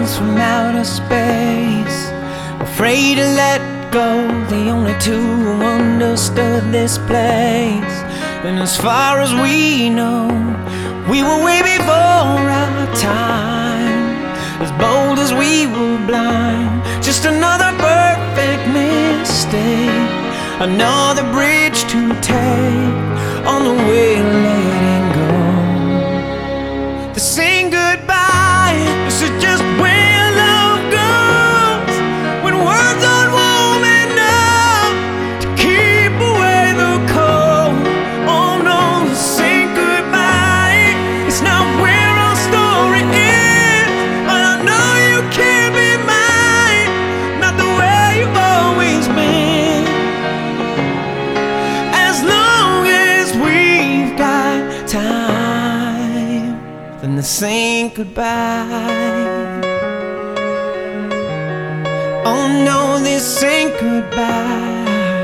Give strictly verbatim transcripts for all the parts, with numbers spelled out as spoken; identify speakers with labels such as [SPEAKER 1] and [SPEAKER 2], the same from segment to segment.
[SPEAKER 1] friends from outer space, afraid to let go, the only two who understood this place. And as far as we know, we were way before our time, as bold as we were blind. Just another perfect mistake, another bridge to take on the way of letting go. To saying goodbye, this is just where love goes, when words aren't warm enough to keep away the cold. Oh no, to say goodbye, it's not where our story ends, but I know you can't be mine, not the way you've always been. As long as we've got time, then to say goodbye. Oh no, this ain't goodbye.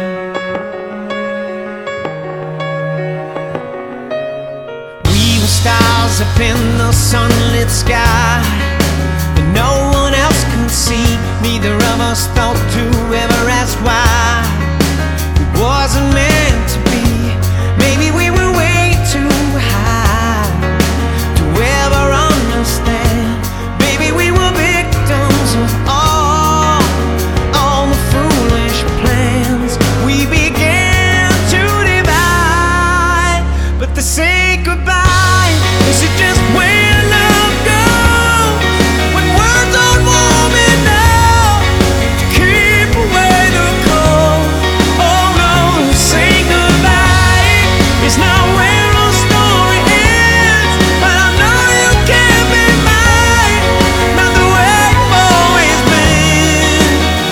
[SPEAKER 1] We were stars up in the sunlit sky that no one else could see. Neither of us thought to ever ask why. It wasn't meant to be. Maybe we were way too high to ever understand. Baby, we were victims of all, all the foolish plans we began to divide. But to say goodbye, this is just where love goes, when words aren't warm enough to keep away the cold. Oh no, to say goodbye is not where our story ends, but I know you can't be mine, not the way you've always been.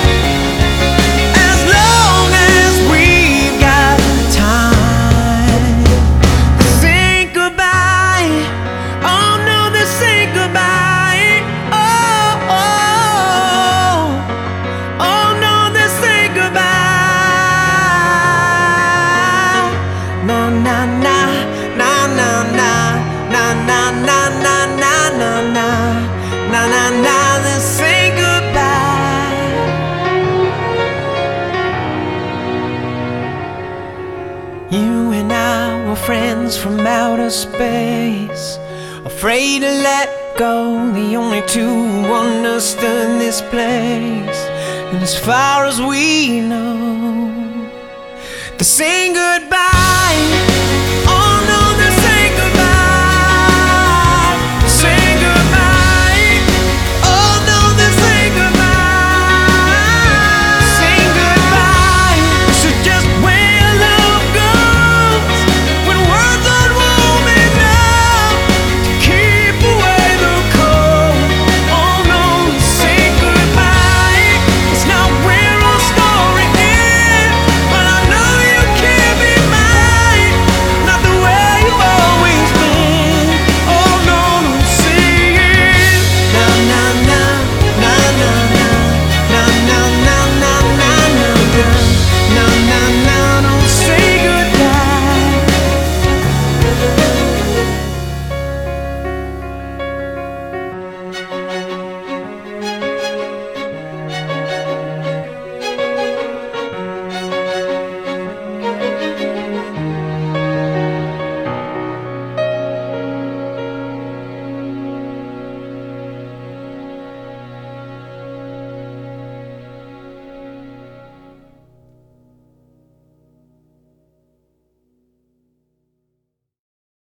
[SPEAKER 1] As long as we've got time, say goodbye. Oh no, this ain't goodbye. Oh, oh, oh no, this ain't goodbye. Na na na na na na na na na na na na na na na na. This ain't goodbye. You and I were friends from outer space, afraid to let go, the only two who understood this place. And as far as we know, to saying goodbye.